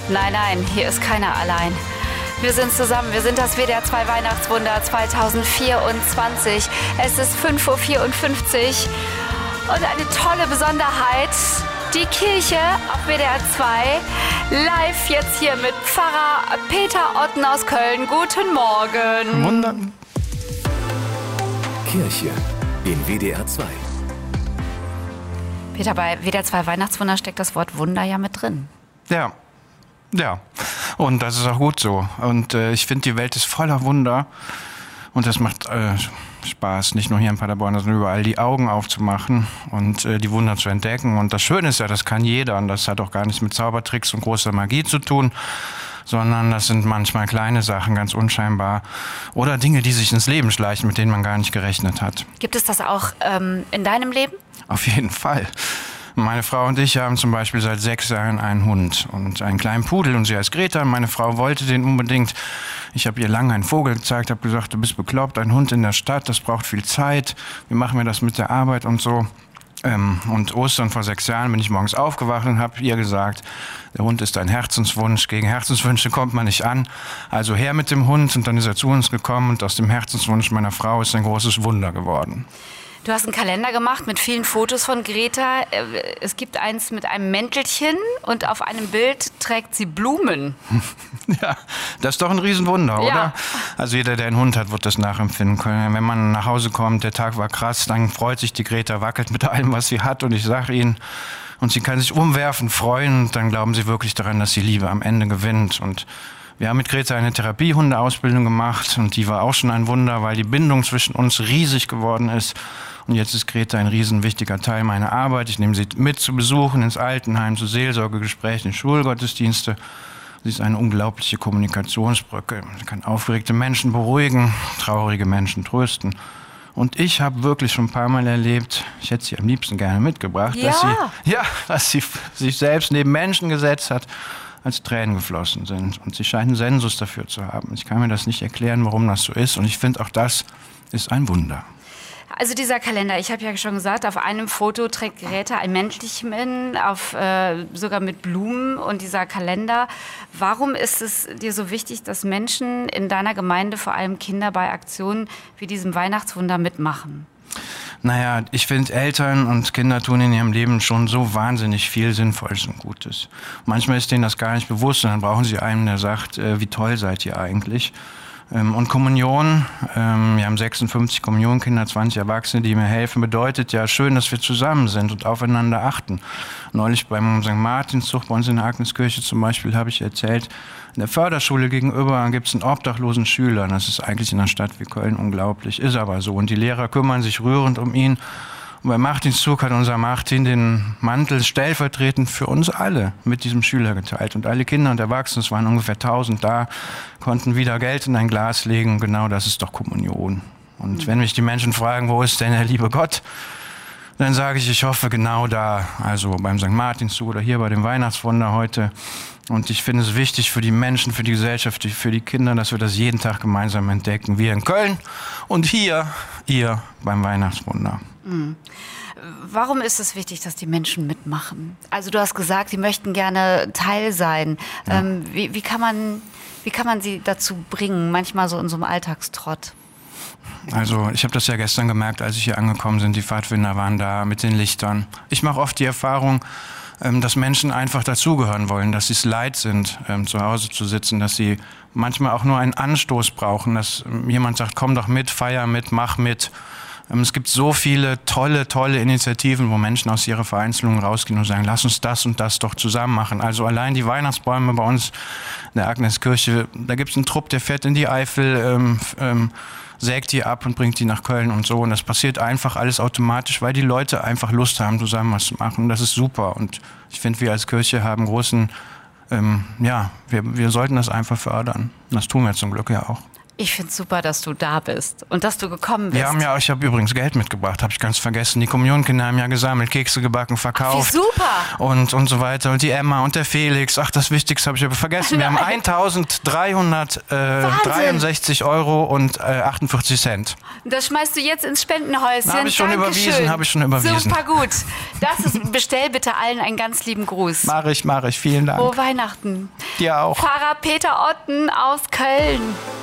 Nein, hier ist keiner allein. Wir sind zusammen, wir sind das WDR 2 Weihnachtswunder 2024. Es ist 5.54 Uhr und eine tolle Besonderheit. Die Kirche auf WDR 2 live jetzt hier mit Pfarrer Peter Otten aus Köln. Guten Morgen. Wunder. Kirche in WDR 2. Peter, bei WDR 2 Weihnachtswunder steckt das Wort Wunder ja mit drin. Ja. Und das ist auch gut so. Und ich finde, die Welt ist voller Wunder. Und das macht Spaß, nicht nur hier in Paderborn, sondern überall die Augen aufzumachen und die Wunder zu entdecken. Und das Schöne ist ja, das kann jeder. Und das hat auch gar nichts mit Zaubertricks und großer Magie zu tun, sondern das sind manchmal kleine Sachen, ganz unscheinbar. Oder Dinge, die sich ins Leben schleichen, mit denen man gar nicht gerechnet hat. Gibt es das auch in deinem Leben? Auf jeden Fall. Meine Frau und ich haben zum Beispiel seit 6 Jahren einen Hund und einen kleinen Pudel und sie heißt Greta. Meine Frau wollte den unbedingt. Ich habe ihr lange einen Vogel gezeigt, habe gesagt, du bist bekloppt, ein Hund in der Stadt, das braucht viel Zeit. Wie machen wir das mit der Arbeit und so? Und Ostern vor 6 Jahren bin ich morgens aufgewacht und habe ihr gesagt, der Hund ist ein Herzenswunsch, gegen Herzenswünsche kommt man nicht an. Also her mit dem Hund und dann ist er zu uns gekommen und aus dem Herzenswunsch meiner Frau ist ein großes Wunder geworden. Du hast einen Kalender gemacht mit vielen Fotos von Greta. Es gibt eins mit einem Mäntelchen und auf einem Bild trägt sie Blumen. Ja, das ist doch ein Riesenwunder, oder? Ja. Also jeder, der einen Hund hat, wird das nachempfinden können. Wenn man nach Hause kommt, der Tag war krass, dann freut sich die Greta, wackelt mit allem, was sie hat. Und ich sage ihnen, und sie kann sich umwerfen, freuen. Und dann glauben sie wirklich daran, dass die Liebe am Ende gewinnt. Und wir haben mit Greta eine Therapiehundeausbildung gemacht. Und die war auch schon ein Wunder, weil die Bindung zwischen uns riesig geworden ist. Und jetzt ist Greta ein riesen wichtiger Teil meiner Arbeit. Ich nehme sie mit zu Besuchen ins Altenheim, zu Seelsorgegesprächen, Schulgottesdienste. Sie ist eine unglaubliche Kommunikationsbrücke. Sie kann aufgeregte Menschen beruhigen, traurige Menschen trösten. Und ich habe wirklich schon ein paar Mal erlebt, ich hätte sie am liebsten gerne mitgebracht, dass sie sich selbst neben Menschen gesetzt hat, als Tränen geflossen sind. Und sie scheint einen Sensus dafür zu haben. Ich kann mir das nicht erklären, warum das so ist. Und ich finde, auch das ist ein Wunder. Also dieser Kalender, ich habe ja schon gesagt, auf einem Foto trägt Greta ein Mäntelchen, sogar mit Blumen und dieser Kalender. Warum ist es dir so wichtig, dass Menschen in deiner Gemeinde, vor allem Kinder, bei Aktionen wie diesem Weihnachtswunder mitmachen? Naja, ich finde, Eltern und Kinder tun in ihrem Leben schon so wahnsinnig viel Sinnvolles und Gutes. Manchmal ist denen das gar nicht bewusst und dann brauchen sie einen, der sagt, wie toll seid ihr eigentlich. Und Kommunion, wir haben 56 Kommunionkinder, 20 Erwachsene, die mir helfen, bedeutet ja schön, dass wir zusammen sind und aufeinander achten. Neulich beim St. Martinszug bei uns in der Agneskirche zum Beispiel habe ich erzählt, in der Förderschule gegenüber gibt es einen obdachlosen Schüler. Das ist eigentlich in einer Stadt wie Köln unglaublich, ist aber so. Und die Lehrer kümmern sich rührend um ihn. Und beim Martinszug hat unser Martin den Mantel stellvertretend für uns alle mit diesem Schüler geteilt. Und alle Kinder und Erwachsene, es waren ungefähr 1000 da, konnten wieder Geld in ein Glas legen. Und genau das ist doch Kommunion. Und wenn mich die Menschen fragen, wo ist denn der liebe Gott? Dann sage ich hoffe genau da, also beim St. Martinszug oder hier bei dem Weihnachtswunder heute. Und ich finde es wichtig für die Menschen, für die Gesellschaft, für die Kinder, dass wir das jeden Tag gemeinsam entdecken. Wir in Köln und hier, ihr beim Weihnachtswunder. Warum ist es wichtig, dass die Menschen mitmachen? Also du hast gesagt, sie möchten gerne Teil sein. Ja. Wie kann man sie dazu bringen, manchmal so in so einem Alltagstrott? Also ich habe das ja gestern gemerkt, als ich hier angekommen bin, die Pfadfinder waren da mit den Lichtern. Ich mache oft die Erfahrung, dass Menschen einfach dazugehören wollen, dass sie es leid sind, zu Hause zu sitzen, dass sie manchmal auch nur einen Anstoß brauchen, dass jemand sagt, komm doch mit, feier mit, mach mit. Es gibt so viele tolle Initiativen, wo Menschen aus ihrer Vereinzelung rausgehen und sagen, lass uns das und das doch zusammen machen. Also allein die Weihnachtsbäume bei uns in der Agneskirche, da gibt es einen Trupp, der fährt in die Eifel, sägt die ab und bringt die nach Köln und so. Und das passiert einfach alles automatisch, weil die Leute einfach Lust haben, zusammen was zu machen. Und das ist super. Und ich finde, wir als Kirche haben großen, wir sollten das einfach fördern. Und das tun wir zum Glück ja auch. Ich finde es super, dass du da bist und dass du gekommen bist. Ich habe übrigens Geld mitgebracht, habe ich ganz vergessen. Die Kommunionkinder haben ja gesammelt, Kekse gebacken, verkauft. Wie super! Und so weiter. Und die Emma und der Felix. Ach, das Wichtigste habe ich aber vergessen. Wir haben 1.363 Euro und 48 Cent. Das schmeißt du jetzt ins Spendenhäuschen. Habe ich schon überwiesen. Super gut. Bestell bitte allen einen ganz lieben Gruß. Mach ich. Vielen Dank. Frohe Weihnachten. Dir auch. Pfarrer Peter Otten aus Köln.